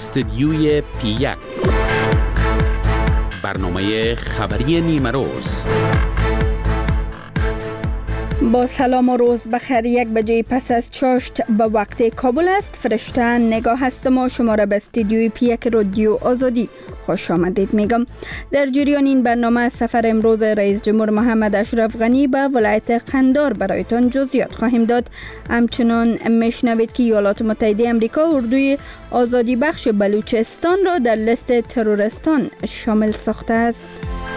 استدیوی پی1 برنامه خبری نیمه روز. با سلام و روز بخیر. 1 بجه پس از چاشت به وقت کابل است. فرشته نگاه هستم و شما را به استدیوی پی1 رادیو آزادی خوش آمدید میگم. در جریان این برنامه سفر امروز رئیس جمهور محمد اشرف غنی به ولایت قندهار برایتان جزئیات خواهیم داد. همچنان میشنوید که ایالات متحده آمریکا اردوی آزادی بخش بلوچستان را در لیست تروریستان شامل ساخته است.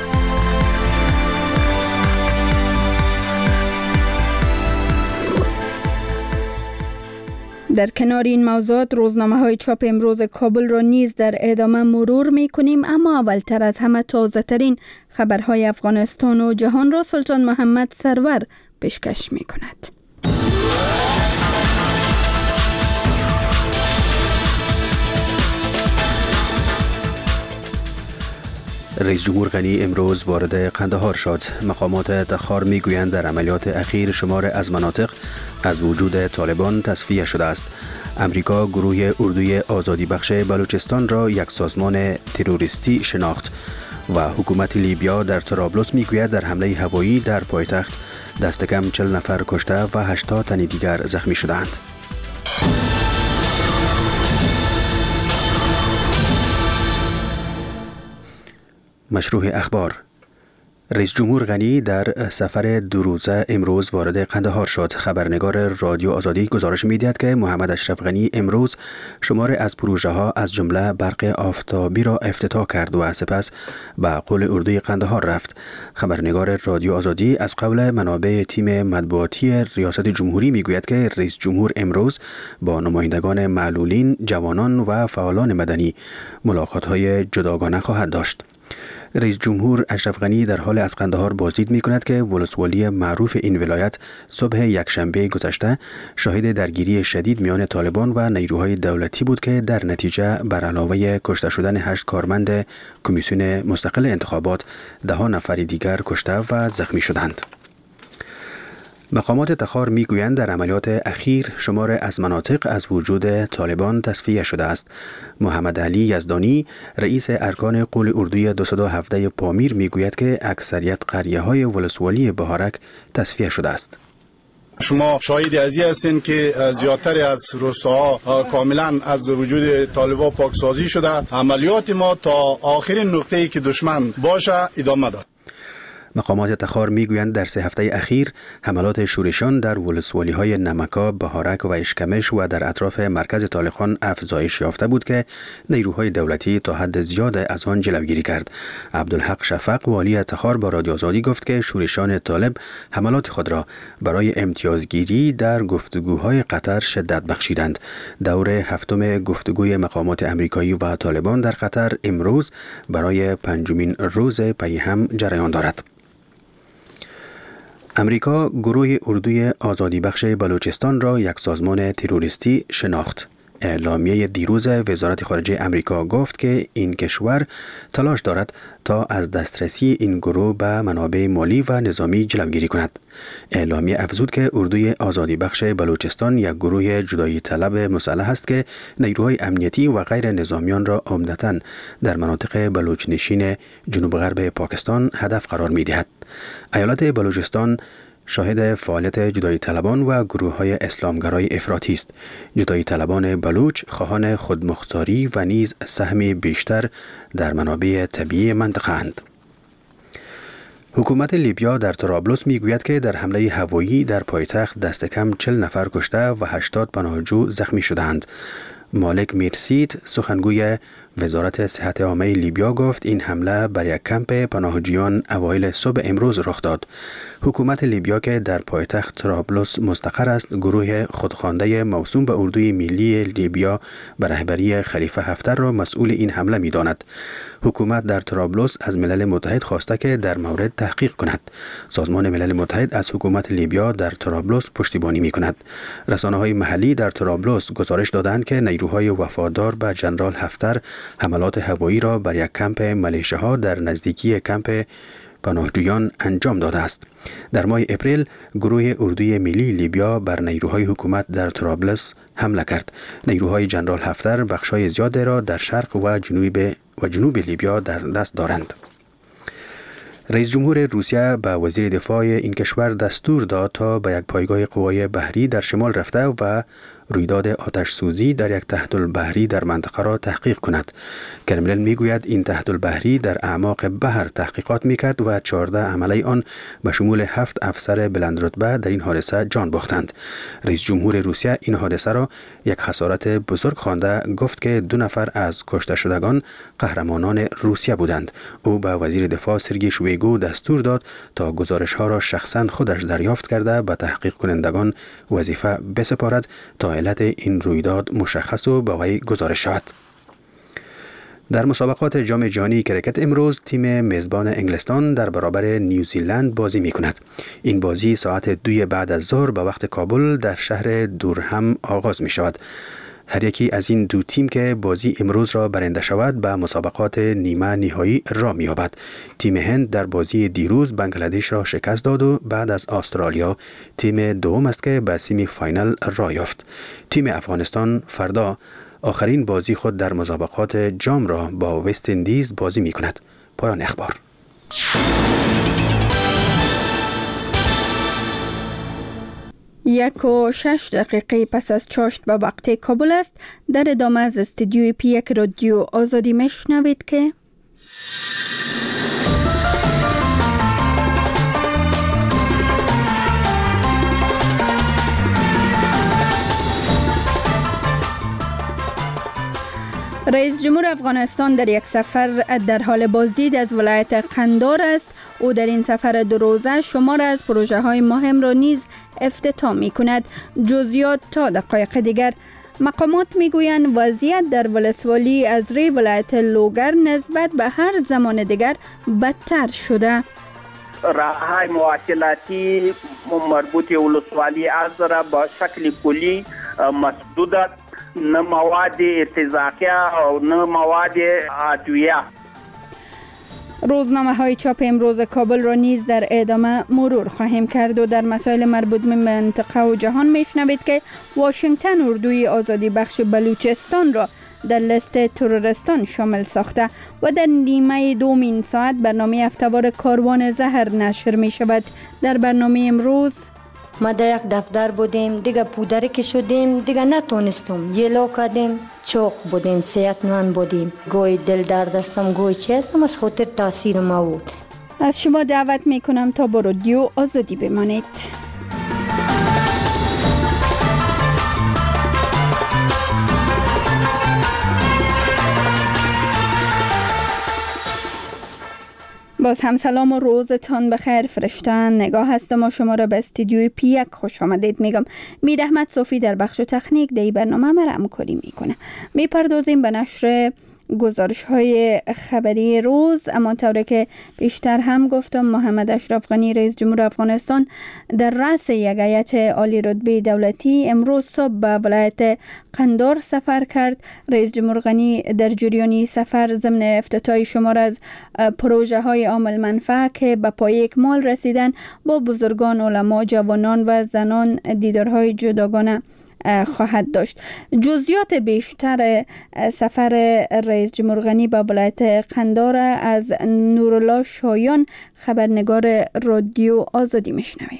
در کنار این موضوعات روزنامه‌های چاپ امروز کابل را نیز در ادامه مرور می‌کنیم، اما اولتر از همه تازه‌ترین خبرهای افغانستان و جهان را سلطان محمد سرور پیشکش می‌کند. رئیس جمهور غنی امروز وارد قندهار شد. مقامات تخار میگویند در عملیات اخیر شمار از مناطق از وجود طالبان تصفیه شده است. امریکا گروه اردوی آزادی بخش بلوچستان را یک سازمان تروریستی شناخت و حکومت لیبیا در طرابلس میگوید در حمله هوایی در پایتخت دست کم 40 نفر کشته و 80 تن دیگر زخمی شدند. مشروع اخبار. رئیس جمهور غنی در سفر 2 روزه امروز وارد قندهار شد. خبرنگار رادیو آزادی گزارش می‌دهد که محمد اشرف غنی امروز شمار از پروژه ها از جمله برق آفتابی را افتتاح کرد و سپس به قل اردوی قندهار رفت. خبرنگار رادیو آزادی از قول منابع تیم مطبوعاتی ریاست جمهوری میگوید که رئیس جمهور امروز با نمایندگان معلولین، جوانان و فعالان مدنی ملاقات‌های جداگانه خواهد داشت. رئیس جمهور اشرف غنی در حال از قندهار بازدید می کند که ولسوالی معروف این ولایت صبح یکشنبه گذشته شاهد درگیری شدید میان طالبان و نیروهای دولتی بود که در نتیجه بر علاوه کشته شدن 8 کارمند کمیسیون مستقل انتخابات 10 نفر دیگر کشته و زخمی شدند. مقامات تخار میگویند در عملیات اخیر شمار از مناطق از وجود طالبان تصفیه شده است. محمد علی یزدانی رئیس ارکان قول اردوی 217 پامیر میگوید که اکثریت قریه‌های ولسوالی بهارک تصفیه شده است. شما شاهد ازی هستین که زیادتر از روستاها کاملا از وجود طالبان پاکسازی شده. عملیات ما تا آخرین نقطه‌ای که دشمن باشه ادامه دارد. مقامات تخار میگویند در 3 هفته اخیر حملات شورشان در ولسوالی‌های نمکا، بهارک و اشکمش و در اطراف مرکز طالقان افزایش یافته بود که نیروهای دولتی تا حد زیاد از آن جلوگیری کرد. عبدالحق شفق والی تخار با رادیو آزادی گفت که شورشان طالب حملات خود را برای امتیازگیری در گفتگوهای قطر شدت بخشیدند. دور 7م گفتگوی مقامات امریکایی و طالبان در قطر امروز برای 5مین روز پی هم جریان دارد. امریکا گروه اردوی آزادی بخش بلوچستان را یک سازمان تروریستی شناخت. اعلامیه دیروز وزارت خارجه امریکا گفت که این کشور تلاش دارد تا از دسترسی این گروه به منابع مالی و نظامی جلوگیری کند. اعلامیه افزود که اردوی آزادی بخش بلوچستان یک گروه جدایی طلب مسلح است که نیروهای امنیتی و غیر نظامیان را عمدتاً در مناطق بلوچنشین جنوب غرب پاکستان هدف قرار می دهد. ایالت بلوچستان شاهد فعالیت جدایی طلبان و گروه‌های اسلامگرای افراطی است. جدایی طلبان بلوچ خواهان خودمختاری و نیز سهم بیشتر در منابع طبیعی منطقه اند. حکومت لیبیا در طرابلس میگوید که در حمله هوایی در پایتخت دست کم 40 نفر کشته و 80 پناهجو زخمی شدند. مالک میرسید سخنگوی وزارت صحت عامه لیبیا گفت این حمله بر یک کمپ پناهجویان اوایل صبح امروز رخ داد. حکومت لیبیا که در پایتخت طرابلس مستقر است گروه خودخوانده موسوم به اردوی ملی لیبیا به رهبری خلیفه حفتر را مسئول این حمله می‌داند. حکومت در طرابلس از ملل متحد خواسته که در مورد تحقیق کند. سازمان ملل متحد از حکومت لیبیا در طرابلس پشتیبانی می‌کند. رسانه‌های محلی در طرابلس گزارش دادند که نیروهای وفادار به ژنرال حفتر حملات هوایی را بر یک کمپ ملیشه‌ها در نزدیکی کمپ پناهجویان انجام داده است. در ماه اپریل گروه اردوی ملی لیبیا بر نیروهای حکومت در طرابلس حمله کرد. نیروهای جنرال حفتر بخشای زیاد را در شرق و جنوب لیبیا در دست دارند. رئیس جمهور روسیه به وزیر دفاع این کشور دستور داد تا به یک پایگاه قوای بحری در شمال رفته و رویداد آتش سوزی در یک تحت البحری در منطقه را تحقیق کند. کرملین میگوید این تحت البحری در اعماق بحر تحقیقات میکرد و 14 عمله آن به شمول 7 افسر بلند رتبه در این حادثه جان باختند. رئیس جمهور روسیه این حادثه را یک خسارت بزرگ خوانده گفت که 2 نفر از کشته شدگان قهرمانان روسیه بودند. او به وزیر دفاع سرگئی شویگو دستور داد تا گزارش ها را شخصا خودش دریافت کرده به تحقیق کنندگان وظیفه بسپارد تا علت این رویداد مشخص و به وی گزارش شود. در مسابقات جام جهانی کرکت امروز تیم میزبان انگلستان در برابر نیوزیلند بازی می کند. این بازی ساعت 2 بعد از ظهر به وقت کابل در شهر دورهم آغاز می شود. هر یکی از این دو تیم که بازی امروز را برنده شود به مسابقات نیمه نهایی را می یابد. تیم هند در بازی دیروز بنگلادش را شکست داد و بعد از استرالیا تیم دوم است که به سیمی فاینال را یافت. تیم افغانستان فردا آخرین بازی خود در مسابقات جام را با وست اندیز بازی می کند. پایان اخبار. 1:06 پس از چاشت به وقت کابل است. در ادامه از استودیوی P1 رادیو آزادی میشنوید که رئیس جمهور افغانستان در یک سفر در حال بازدید از ولایت قندهار است. او در این سفر 2 روزه شمار از پروژه های مهم را نیز افتتاح می کند. جزئیات تا دقایق دیگر. مقامات می گویند وضعیت در ولسوالی از ری ولایت لوگر نسبت به هر زمان دیگر بدتر شده. راههای مواصلاتی مربوط ولسوالی از را با شکل کلی مسدود است. نه مواد ارتزاقیه و نه مواد ادویه. روزنامه های چاپ امروز کابل را نیز در ادامه مرور خواهیم کرد و در مسائل مربوط به منطقه و جهان میشنوید که واشنگتن اردوی آزادی بخش بلوچستان را در لیست تروریستان شامل ساخته و در نیمه دومین ساعت برنامه هفته‌وار کاروان زهر نشر می شود. در برنامه امروز ما در یک دفتر بودیم، دیگه پودره که شدیم، دیگه نتونستم یلو کردیم، چوخ بودیم، صحتمند بودیم، گوی دل درد هستم، گوی چی هستم، از خاطر تاثیر ما بود. از شما دعوت می کنم تا با رادیو آزادی بمانید. باز هم سلام و روزتان بخیر. فرشته نگاه هستم و شما را به استودیوی P1 خوش آمدید میگم. میر احمد صوفی در بخش تکنیک در برنامه ما همکاری میکنه. میپردازیم به نشر گزارش های خبری روز. اما طوری که بیشتر هم گفتم، محمد اشرف غنی رئیس جمهور افغانستان در رأس یک هیئت عالی رتبه دولتی امروز صبح به ولایت قندهار سفر کرد. رئیس جمهور غنی در جریان سفر ضمن افتتاح شمار از پروژه های عامل منفعه که به پایه اکمال رسیدن با بزرگان، علما، جوانان و زنان دیدارهای جداگانه خواهد داشت. جزئیات بیشتر سفر رئیس جمهور غنی به ولایت قندهار از نورالله شایان، خبرنگار رادیو آزادی میشنویم.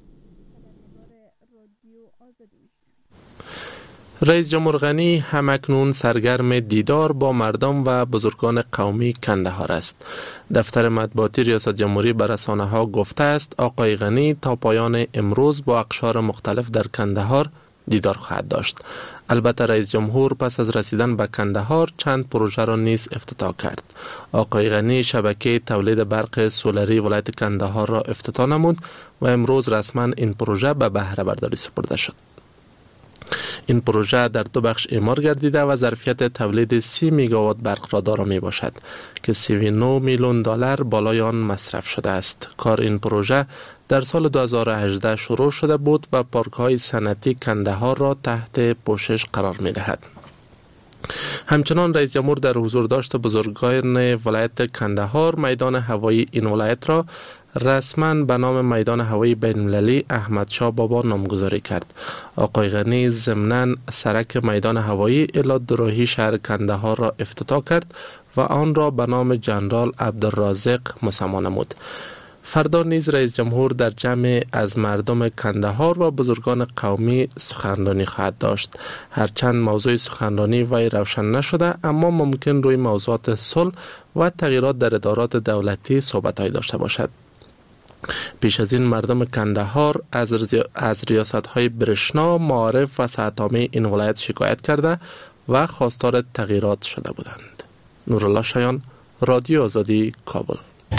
رئیس جمهور غنی همکنون سرگرم دیدار با مردم و بزرگان قومی کندهار است. دفتر مطبوعاتی ریاست جمهوری به رسانه‌ها گفته است آقای غنی تا پایان امروز با اقشار مختلف در کندهار دیدار خواهد داشت. البته رئیس جمهور پس از رسیدن به کندهار چند پروژه را نیز افتتاح کرد. آقای غنی شبکه تولید برق سولری ولایت کندهار را افتتاح نمود و امروز رسما این پروژه به بهره برداری سپرده شد. این پروژه در 2 بخش اعمار گردیده و ظرفیت تولید 30 میگاوات برق را دارا می باشد که 39 میلیون دلار بالای آن مصرف شده است. کار این پروژه در سال 2018 شروع شده بود و پارک‌های صنعتی کندهار را تحت پوشش قرار می دهد. همچنان رئیس جمهور در حضور داشت بزرگان ولایت کندهار میدان هوایی این ولایت را رسما به نام میدان هوایی بین‌المللی احمد شاه بابا نامگذاری کرد. آقای غنی ضمناً سرک میدان هوایی الی دوراهی شهر کندهار را افتتاح کرد و آن را به نام جنرال عبدالرازق مسما نمود. فردا نیز رئیس جمهور در جمع از مردم کندهار و بزرگان قومی سخنرانی خواهد داشت. هرچند موضوع سخنرانی وی روشن نشده، اما ممکن روی موضوعات صلح و تغییرات در ادارات دولتی صحبت‌های داشته باشد. پیش از این مردم کندهار از ریاست‌های برشنا، معارف و صحت عامه این ولایت شکایت کرده و خواستار تغییرات شده بودند. نورالله شایان، رادیو آزادی، کابل.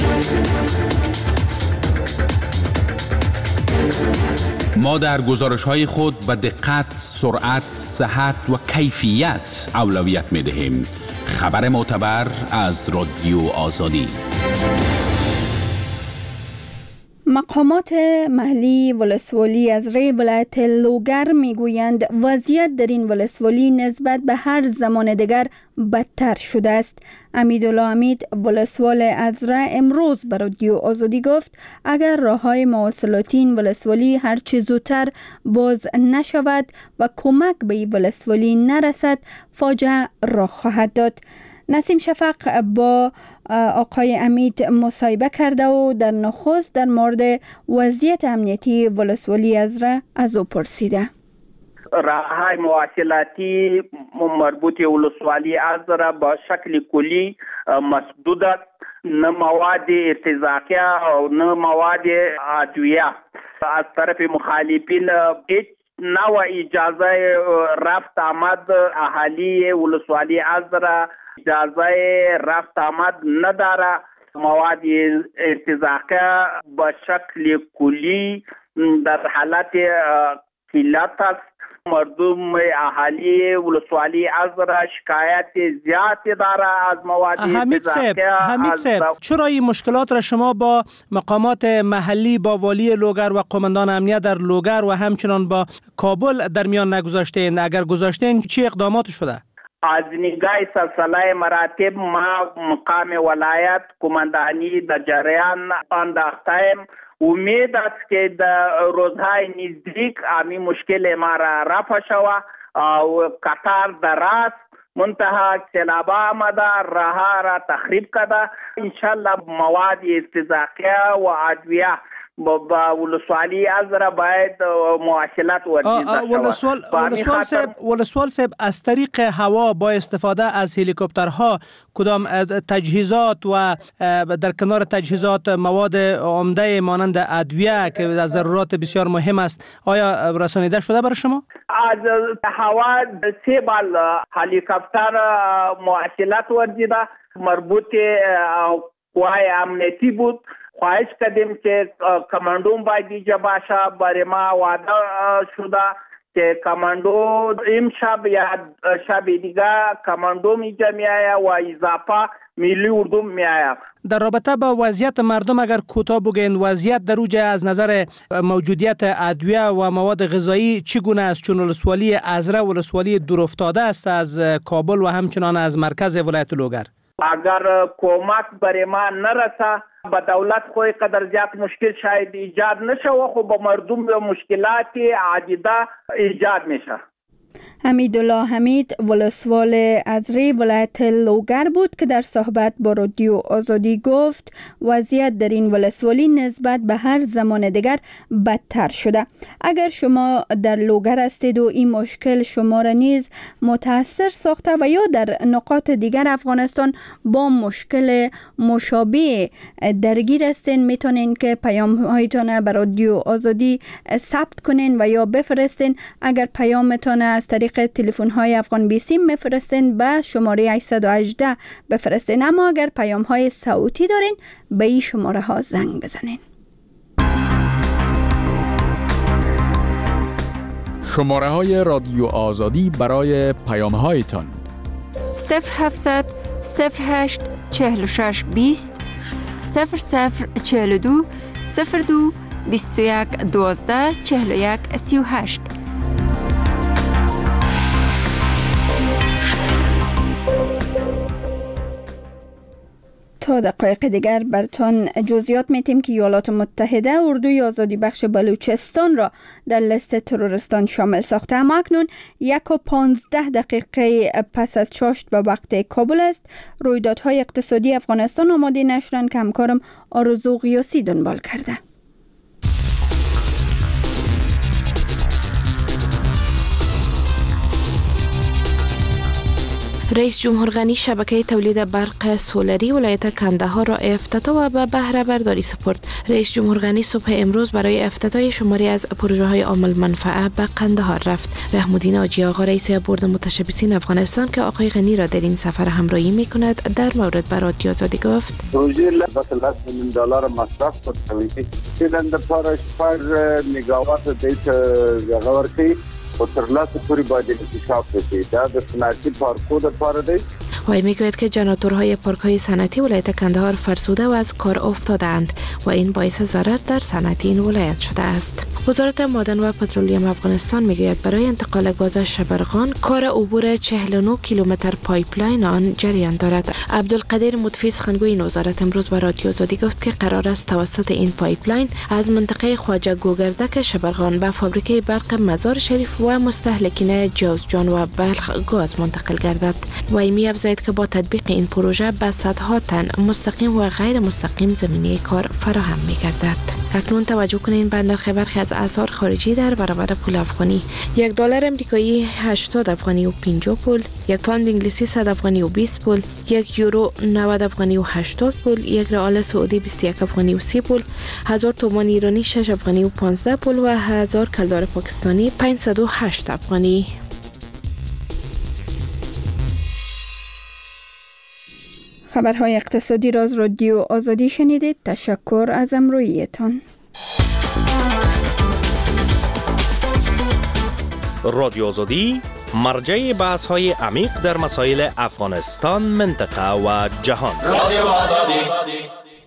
ما در گزارش‌های خود به دقت، سرعت، صحت و کیفیت اولویت می‌دهیم. خبر معتبر از رادیو آزادی. مقامات محلی ولسوالی از ری ولایت لوگر میگویند وضعیت در این ولسوالی نسبت به هر زمان دیگر بدتر شده است. امیدالله حمید ولسوال ازره امروز به رادیو آزادی گفت اگر راههای مواصلاتی این ولسوالی هرچه زودتر باز نشود و کمک به این ولسوالی نرسد فاجعه رخ خواهد داد. نسیم شفق با آقای امید مصاحبه کرده و در نخست در مورد وضعیت امنیتی ولسوالی ازره از او پرسیده. راههای مواصلاتی مربوط ولسوالی ازره با شکل کلی مسدود است. نه مواد ارتزاقیه و نه مواد ادویه از طرف مخالفین هیچ نوع اجازه رفت آمد اهالی ولسوالی ازره اجازه رفت آمد نداره. مواد ارتزاقیه به شکل کلی در حالت قلت است. مردم اهالی ولسوالی ازره شکایت زیادی داره از مواد ارتزاقیه. حمید صاحب، چرا این مشکلات را شما با مقامات محلی، با والی لوگر و قماندان امنیت در لوگر و همچنان با کابل در میان نگذاشتین؟ اگر گذاشتین چی اقدامات شده؟ از نگاه سلسله مراتب ما مقام ولایت کماندانی در جریان انداختیم. امید است که در روزهای نزدیک امی مشکل ما را رفع شود و قطار دراز منتها سیلاب آمده راه را تخریب کرده. انشالله مواد ارتزاقیه و ادویه با ولسوالی ازره باید مواصلات ورزیده شود. ولسوال صاحب، از طریق هوا با استفاده از هلیکوپترها کدام تجهیزات و در کنار تجهیزات مواد عمده مانند ادویه که از ضرورات بسیار مهم است آیا رسانیده شده برای شما؟ از هوا 3 بال هلیکوپتر مواصلات ورزیده مربوط قوای امنیتی بود. خواهش کردیم که کماندوم باید اینجا باشه. برای ما وعده شده که کماندو امشب یا شب دیگه کماندوم اینجا می آید و اضافه ملی اردوم می آید. در رابطه با وضعیت مردم اگر کوتاه بگین، وضعیت در اوجه از نظر موجودیت ادویه و مواد غذایی چگونه است؟ چون ولسوالی ازره ولسوالی دورافتاده است از کابل و همچنان از مرکز ولایت لوگر. اگر کمک برای ما نرسه با دولت خوی قدر زیاد مشکل شاید ایجاد نشه و خب با مردم مشکلات عدیده ایجاد میشه. امیدالله حمید ولسوال ازری ولایت لوگر بود که در صحبت با رادیو آزادی گفت وضعیت در این ولسوالی نسبت به هر زمان دیگر بدتر شده. اگر شما در لوگر هستید و این مشکل شما را نیز متاثر ساخته و یا در نقاط دیگر افغانستان با مشکل مشابه درگیر هستین، میتونین که پیام هایتان به رادیو آزادی ثبت کنین و یا بفرستین. اگر پیامتان از طریق تلفن های افغان بیسیم میفرستین به شماره 818 بفرستین، اما اگر پیام های صوتی دارین به این شماره ها زنگ بزنین. شماره های رادیو آزادی برای پیام هایتان 0700 08 46 20 0042 02 21 12 41 38. تا دقایق دیگر برتان جزئیات میتیم که ایالات متحده اردوی آزادی بخش بلوچستان را در لیست تروریستان شامل ساخته. اما اکنون 1:15 پس از چاشت به وقت کابل است. رویدادهای اقتصادی افغانستان آماده نشرن که همکارم آرزو غیاسی دنبال کرده. رئیس جمهور غنی شبکه تولید برق سولری ولایت کندهار را افتتاح و به بهره برداری سپرد. رئیس جمهور غنی صبح امروز برای افتتاح شماری از پروژه های عامل منفعه به قندهار رفت. رحم‌الدین حاجی آقا رئیس بورد متشبثین افغانستان که آقای غنی را در این سفر همراهی می‌کند در مورد به رادیو آزادی گفت: پروژه $10 میلیون مصرف شد که در پارش پر مگاوات دیت جوارتی و ترلاس پوری باید انکشاف بشید. در صنعتی پارکو در پارده وی میگوید که جنراتورهای پارک‌های صنعتی ولایت کندهار فرسوده و از کار افتادند و این باعث ضرر در صنعت این ولایت شده است. وزارت معدن و پترولیم افغانستان میگوید برای انتقال گاز شبرغان کار عبور 49 کیلومتر پایپلاین آن جریان دارد. عبدالقدیر مطفی سخنگوی این وزارت امروز به رادیو آزادی گفت که قرار است توسط این پایپلاین از منطقه خواجه گوگردک شبرغان به فابریکه برق مزار شریف و مستهلکین جوزجان و بلخ گاز منتقل گردد. وی می‌افزاید که با تطبیق این پروژه به صدها تن مستقیم و غیر مستقیم زمینه کار فراهم می‌گردد. اکنون توجه کنین به نرخ برخی از اسعار خارجی در برابر پول افغانی. $1 امریکایی 80 افغانی و 50 پول، یک پوند انگلیسی 100 افغانی و 20 پول، یک یورو 90 افغانی و 80 پول، یک ریال سعودی 21 افغانی و 30 پول، 1000 تومان ایرانی 6 افغانی و 15 پول و 1000 کلدار پاکستانی 508 افغانی. خبرهای اقتصادی را از رادیو آزادی شنیدید. تشکر از همراهیتان. رادیو آزادی مرجع بحث‌های عمیق در مسائل افغانستان، منطقه و جهان. رادیو آزادی.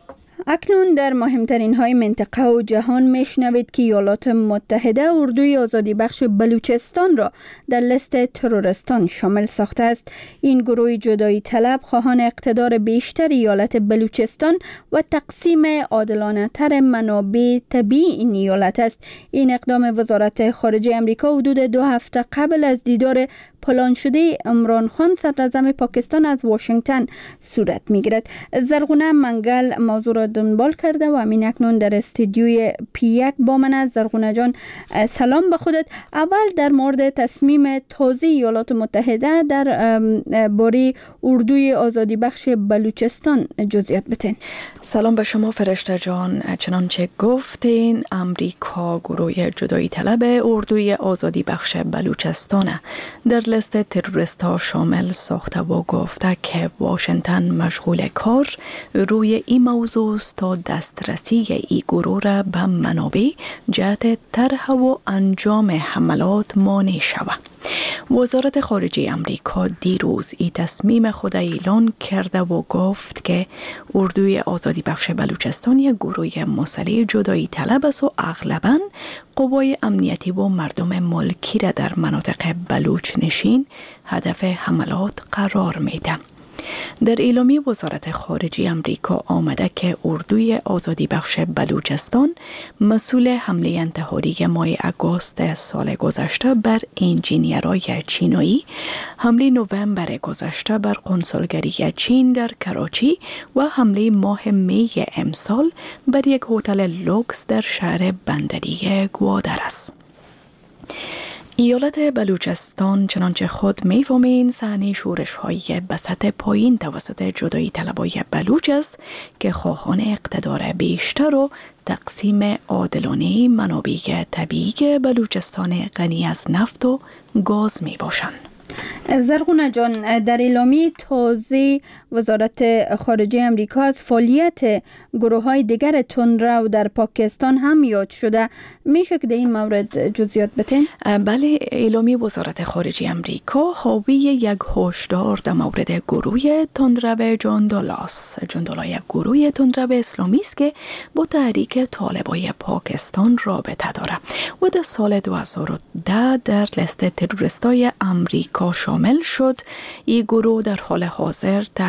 اکنون در مهمترین های منطقه و جهان میشنوید که ایالات متحده اردوی آزادی بخش بلوچستان را در لیست تروریستان شامل ساخته است. این گروه جدایی طلب خواهان اقتدار بیشتر ایالت بلوچستان و تقسیم عادلانه تر منابع طبیعی این ایالت است. این اقدام وزارت خارجه امریکا حدود 2 هفته قبل از دیدار پلان شده عمران خان صدراعظم پاکستان از واشنگتن صورت میگیرد. زرغونه منگل موضوع را دنبال کرده و همین اکنون در استودیوی P1 با من است. زرغونه جان سلام به خودت. اول در مورد تصمیم تازه ایالات متحده در باره اردوی آزادی بخش بلوچستان جزئیات بتین. سلام به شما فرشته جان. چنانچه گفتین امریکا گروه جدایی طلب اردوی آزادی بخش بلوچستان در لیست تروریست ها شامل ساخته و گفته که واشنگتن مشغول کار روی این موضوع است تا دسترسی این گروه را به منابع جهت طرح و انجام حملات مانع شود. وزارت خارجه امریکا دیروز این تصمیم خود اعلان کرده و گفت که اردوی آزادی بخش بلوچستان یک گروه مسلح جدایی طلب است و اغلباً قوای امنیتی و مردم ملکی را در مناطق بلوچ نشین هدف حملات قرار میده. در اعلامیه وزارت خارجه امریکا آمده که اردوی آزادی بخش بلوچستان مسئول حمله انتحاری ماه اگست سال گذشته بر انجینیرای چینایی، حمله نوامبر گذشته بر قنصلگری چین در کراچی و حمله ماه می امسال بر یک هتل لوکس در شهر بندری گوادر است. ایالت بلوچستان چنانچه خود می‌فهمید صحنه شورش‌های به سطح پایین توسط جدایی طلبای بلوچ است که خواهان اقتدار بیشتر و تقسیم عادلانه منابع طبیعی بلوچستان غنی از نفت و گاز میباشند. زرغونه جان، در اعلامیه تازه وزارت خارجه امریکا از فعالیت گروه‌های دیگر تندرو در پاکستان هم یاد شده. میشه که در این مورد جزئیات بتین؟ بله، اعلامیه وزارت خارجه امریکا حاوی یک هشدار در مورد گروه تندرو جندولا یک گروه تندرو اسلامی است که با تحریک طالبای پاکستان رابطه داره و در سال 2010 در لیست تروریستای امریکا شامل شد. این گروه در حال حاضر تحت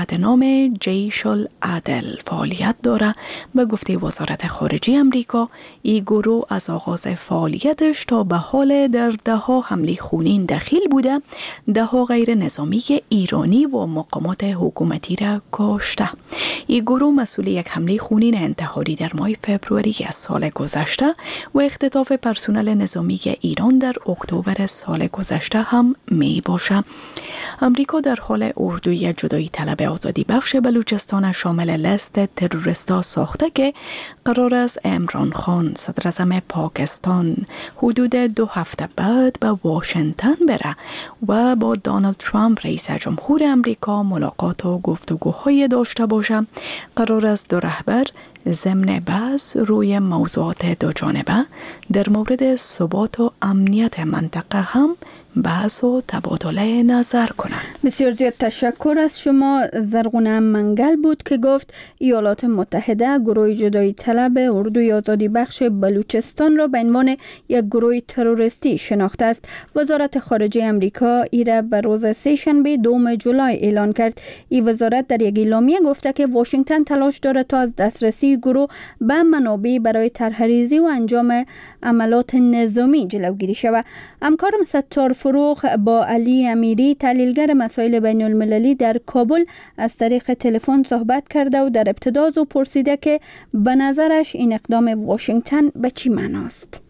تحت نام جیش العدل فعالیت داره. به گفته وزارت خارجه امریکا، این گروه از آغاز فعالیتش تا به حال در 10 حمله خونین دخیل بوده، 10 غیر نظامی ایرانی و مقامات حکومتی را کشته. این گروه مسئول یک حمله خونین انتحاری در ماه فبروری از سال گذشته و اختطاف پرسنل نظامی ایران در اکتبر سال گذشته هم می باشه. امریکا در حال اردوی جدایی طلب آزادی بخش بلوچستان شامل لیست تروریستا ساخته که قرار است عمران خان صدر اعظم پاکستان حدود 2 هفته بعد به واشنگتن بره و با دونالد ترامپ رئیس جمهور امریکا ملاقات و گفتگوهای داشته باشه. قرار است دو رهبر ضمن بحث روی موضوعات دو جانبه در مورد ثبات و امنیت منطقه هم بحث و تبادل نظر کنند. بسیار زیاد تشکر از شما. زرغونه منگل بود که گفت ایالات متحده گروه جدایی طلب اردوی آزادی بخش بلوچستان را به عنوان یک گروه تروریستی شناخته است. وزارت خارجه امریکا ایره به روز سه‌شنبه 2 جولای اعلان کرد. این وزارت در یک اعلامیه گفته که واشنگتن تلاش دارد تا از دسترسی گروه به منابع برای طرح‌ریزی و انجام عملات نظامی جلوگیری شود. همکارم ستار فروغ با علی امیری تحلیلگر مسائل بین المللی در کابل از طریق تلفن صحبت کرده و در ابتدا از او پرسیده که به نظرش این اقدام واشنگتن به چی معناست؟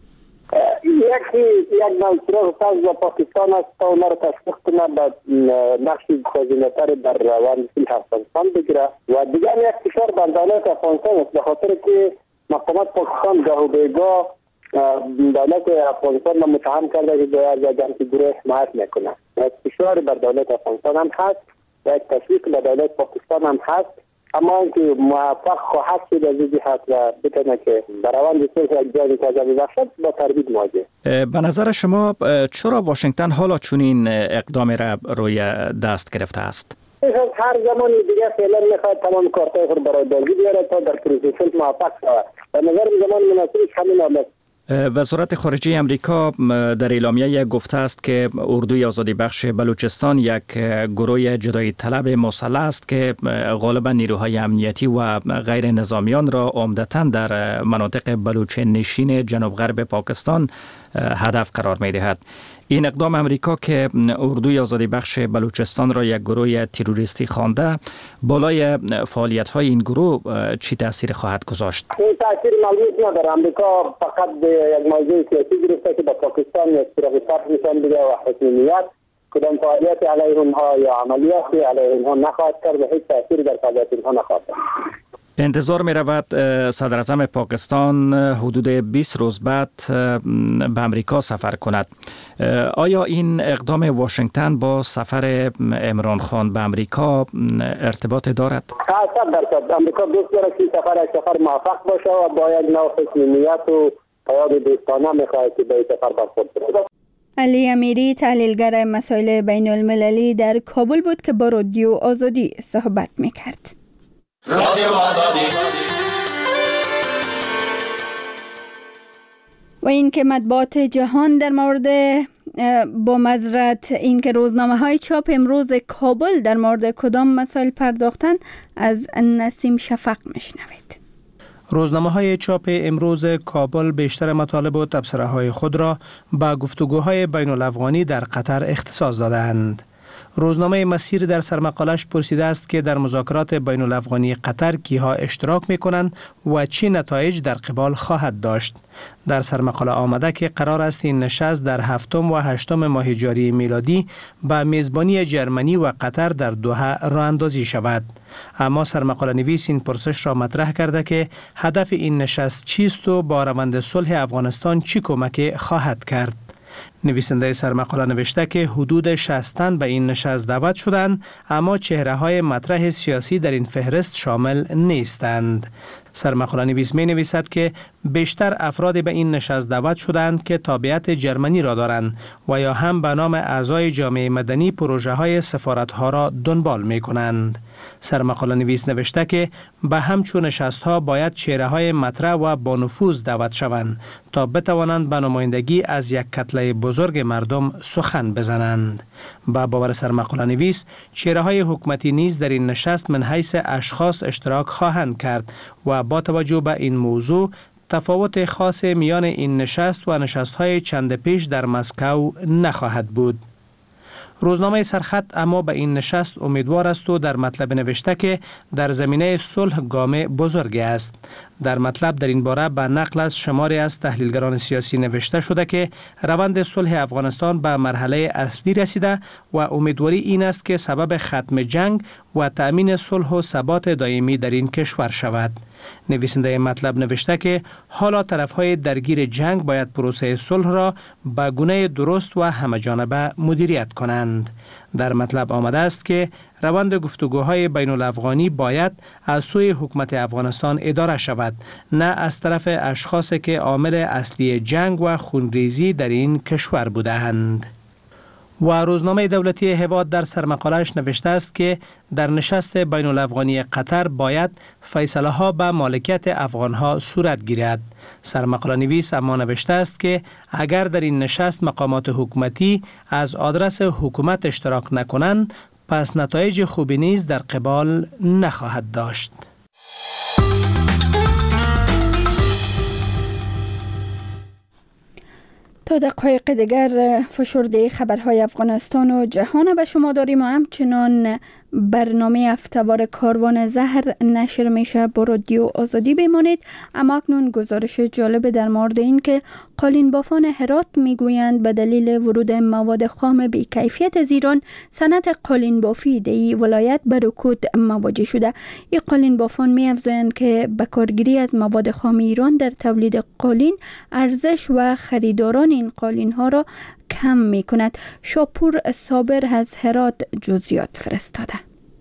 یک نوچرا فرض با پاکستان است تا اونا رو تشویق کنه به نقش گزینه‌تر در روند صلح افغانستان بگیره و دیگر یک فشار بر دولت افغانستان است، به خاطر که مقامات پاکستان گاه و بیگاه دولت افغانستان را متهم کرده که باید از گروه حمایت میکنه. یک فشار بر دولت افغانستان هم هست و یک تشویق به دولت پاکستان هم هست، اما اینکه موفق خواهد شد از این جهت و بتونه که در روند صلح یک جای تازه ببخشد با تردید مواجه. به نظر شما چرا واشنگتن حالا چنین اقدامی را روی دست گرفته است؟ هر زمان دیگه فعلا میخواد تمام کارتای خود برای بازی بیاره تا در پروسه موفق شود. به نظر زمان مناسبش همین است. وزارت خارجه امریکا در اعلامیه گفته است که اردوی آزادی بخش بلوچستان یک گروه جدایی طلب مسلح است که غالبا نیروهای امنیتی و غیر نظامیان را عمدتاً در مناطق بلوچ نشین جنوب غرب پاکستان هدف قرار می دهد. این اقدام امریکا که اردوی آزادی بخش بلوچستان را یک گروه تروریستی خوانده، بالای فعالیت‌های این گروه چی تأثیر خواهد گذاشت؟ این تأثیر معلوم نداره. امریکا فقط یک موضوع سیاسی گرفته که با پاکستان احترام صرف نشان بده و حسن نیت کدام فعالیت علیه اونها یا عملیاتی علیه اونها نخواهد کرد و هیچ تأثیری در فعالیت اونها نخواهد داشت. انتظار می رود صدر اعظم پاکستان حدود 20 روز بعد به امریکا سفر کند. آیا این اقدام واشنگتن با سفر عمران خان به امریکا ارتباط دارد؟ 100% امریکا دوست داره که سفر موفق باشه و با یک نوع حسن نیت و پیام دوستانه می‌خواهد که به این سفر برخورد کنه. علی امیری تحلیلگر مسائل بین المللی در کابل بود که با رادیو آزادی صحبت می‌کرد. رادیو آزادی. و این که مطبوعات جهان در مورد با معذرت این که روزنامه‌های چاپ امروز کابل در مورد کدام مسائل پرداختن از نسیم شفق میشنوید. روزنامه‌های چاپ امروز کابل بیشتر مطالب و تبصره‌های خود را با گفتگوهای بین‌الافغانی در قطر اختصاص دادند. روزنامه مسیر در سرمقالش پرسیده است که در مذاکرات بین الافغانی قطر کیها اشتراک می‌کنند و چه نتایج در قبال خواهد داشت. در سرمقاله آمده که قرار است این نشست در 7 و 8 ماه جاری میلادی به میزبانی جرمنی و قطر در دوحه راه اندازی شود. اما سرمقاله نویس این پرسش را مطرح کرده که هدف این نشست چیست و با روند صلح افغانستان چه کمک خواهد کرد. نویسنده سرمقاله نوشته که حدود 60 تن به این نشست دعوت شدند، اما چهره‌های مطرح سیاسی در این فهرست شامل نیستند. سرمقاله نویس می نویسد که بیشتر افراد به این نشست دعوت شدند که تابعیت جرمنی را دارند و یا هم به نام اعضای جامعه مدنی پروژه های سفارت‌ها را دنبال می کنند. سرمقاله نویس نوشته که به همچون نشست‌ها باید چهره‌های مطرح و با نفوذ دعوت شوند تا بتوانند به نمایندگی از یک کتله بزرگ مردم سخن بزنند. با باور سرمقاله نویس، چهره های حکومتی نیز در این نشست من حیث اشخاص اشتراک خواهند کرد و با توجه به این موضوع تفاوت خاص میان این نشست و نشست‌های چند پیش در مسکو نخواهد بود. روزنامه سرخط اما به این نشست امیدوار است و در مطلب نوشته که در زمینه صلح گام بزرگ است. در مطلب در این باره به نقل از شماری از تحلیلگران سیاسی نوشته شده که روند صلح افغانستان به مرحله اصلی رسیده و امیدواری این است که سبب ختم جنگ و تأمین صلح و ثبات دائمی در این کشور شود. نویسنده مطلب نوشته که حالا طرفهای درگیر جنگ باید پروسه صلح را به گونه درست و همه‌جانبه مدیریت کنند. در مطلب آمده است که روند گفتگوهای بین الافغانی باید از سوی حکومت افغانستان اداره شود، نه از طرف اشخاصی که عامل اصلی جنگ و خونریزی در این کشور بودند. و روزنامه دولتی هواد در سرمقاله‌اش نوشته است که در نشست بین الافغانی قطر باید فیصله ها به مالکیت افغانها صورت گیرد. سرمقاله نویس اما نوشته است که اگر در این نشست مقامات حکومتی از آدرس حکومت اشتراک نکنند، پس نتایج خوبی نیز در قبال نخواهد داشت. تا دقایق دیگر فشرده خبرهای افغانستان و جهان به شما داریم و همچنان برنامه هفته‌وار کاروان زهر نشر میشه. با رادیو آزادی بمانید. اما اکنون گزارش جالب در مورد این که قالین بافان هرات میگویند به دلیل ورود مواد خام بی کیفیت از ایران، صنعت قالین بافی در این ولایت به رکود مواجه شده. این قالین بافان می‌افزایند که بکارگیری از مواد خام ایران در تولید قالین ارزش و خریداران این قالین ها را کم می کند. شاپور صابر از هرات جزئیات فرستاده.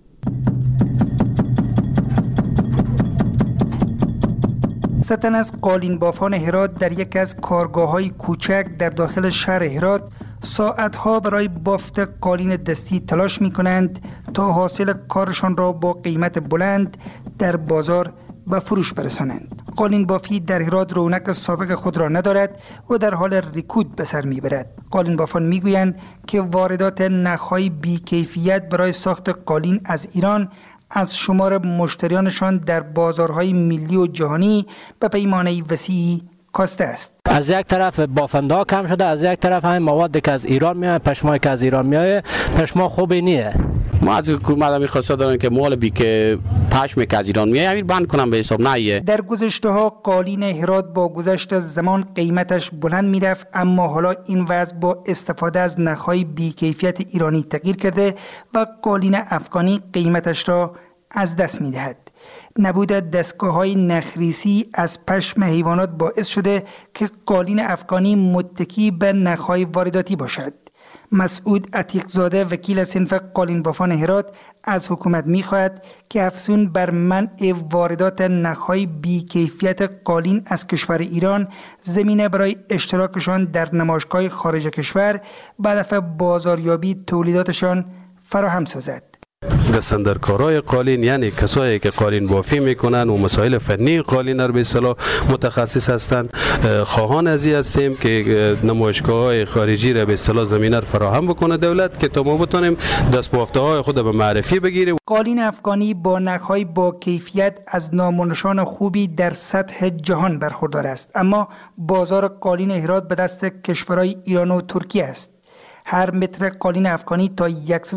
ستن از قالین بافان هرات در یک از کارگاه‌های کوچک در داخل شهر هرات ساعتها برای بافت قالین دستی تلاش می کنند تا حاصل کارشان را با قیمت بلند در بازار به فروش برسانند. قالین بافی در هرات رونق سابق خود را ندارد و در حال رکود به سر میبرد. قالین بافان میگویند که واردات نخهای بی‌کیفیت برای ساخت قالین از ایران از شمار مشتریانشان در بازارهای ملی و جهانی به پیمانه وسیعی کاسته است. از یک طرف بافنده کم شده، از یک طرف هم مواد که از ایران میاد، پشمایی که از ایران میاد، پشما خوبی نیه. ما از حکومت می‌خواستم دارن که مال بی که پشم که از ایران میاد همین بند کنم به حساب نه. در گذشته‌ها قالین هرات با گذشت زمان قیمتش بلند میرفت، اما حالا این وضع با استفاده از نخهای بی‌کیفیت ایرانی تغییر کرده و قالین افغانی قیمتش را از دست میدهد. نبود دستگاه‌های نخریسی از پشم حیوانات باعث شده که قالین افغانی متکی به نخهای وارداتی باشد. مسعود عتیق‌زاده وکیل صنف قالین بافان هرات از حکومت می‌خواهد که افزون بر منع واردات نخهای بی‌کیفیت قالین از کشور ایران زمینه برای اشتراکشان در نمایشگاه خارج کشور به هدف بازاریابی تولیداتشان فراهم سازد. دستاندرکارای قالین یعنی کسایی که قالین بافی میکنن و مسائل فنی قالین رو به اصطلاح متخصص هستند، خواهان ازی هستیم که نمایشگاه‌های خارجی را به اصطلاح زمینه فراهم بکنه دولت که تا ما بتونیم دست‌بافته‌های خود به معرفی بگیریم. قالین افغانی با نخ‌های با کیفیت از نام و نشان خوبی در سطح جهان برخوردار است، اما بازار قالین هرات به دست کشورهای ایران و ترکیه است. هر متر قالین افغانی تا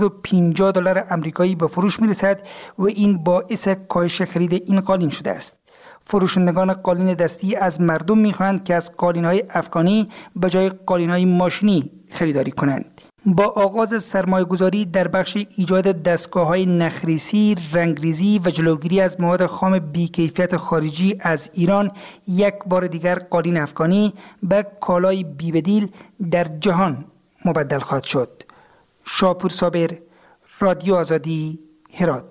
$150 آمریکایی به فروش می‌رسد و این باعث کاهش خرید این قالین شده است. فروشندگان قالین دستی از مردم می‌خواهند که از قالین‌های افغانی به جای قالین‌های ماشینی خریداری کنند. با آغاز سرمایه‌گذاری در بخش ایجاد دستگاه‌های نخریسی، رنگریزی و جلوگیری از مواد خام بی‌کیفیت خارجی از ایران، یک بار دیگر قالین افغانی به کالای بی‌بدیل در جهان مبدل خواهد شد. شاپور صابر، رادیو آزادی، هرات.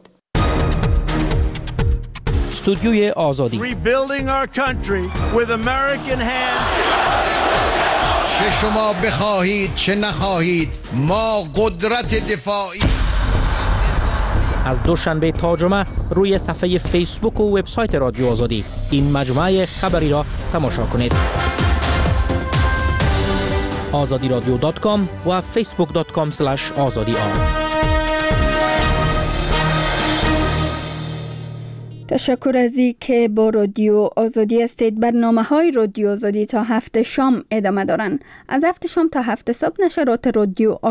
استودیوی آزادی. Rebuilding our country with American hands. چه شما بخواهید چه نخواهید ما قدرت دفاعی. از دوشنبه تا جمعه روی صفحه فیسبوک و وبسایت رادیو آزادی این مجموعه خبری را تماشا کنید. azadiradio.com و facebook.com/azadiar. تشکر از این که با رادیو آزادی هستید. برنامه‌های رادیو آزادی تا 7 شام ادامه دارند. از 7 شام تا 7 صبح نشرات رادیو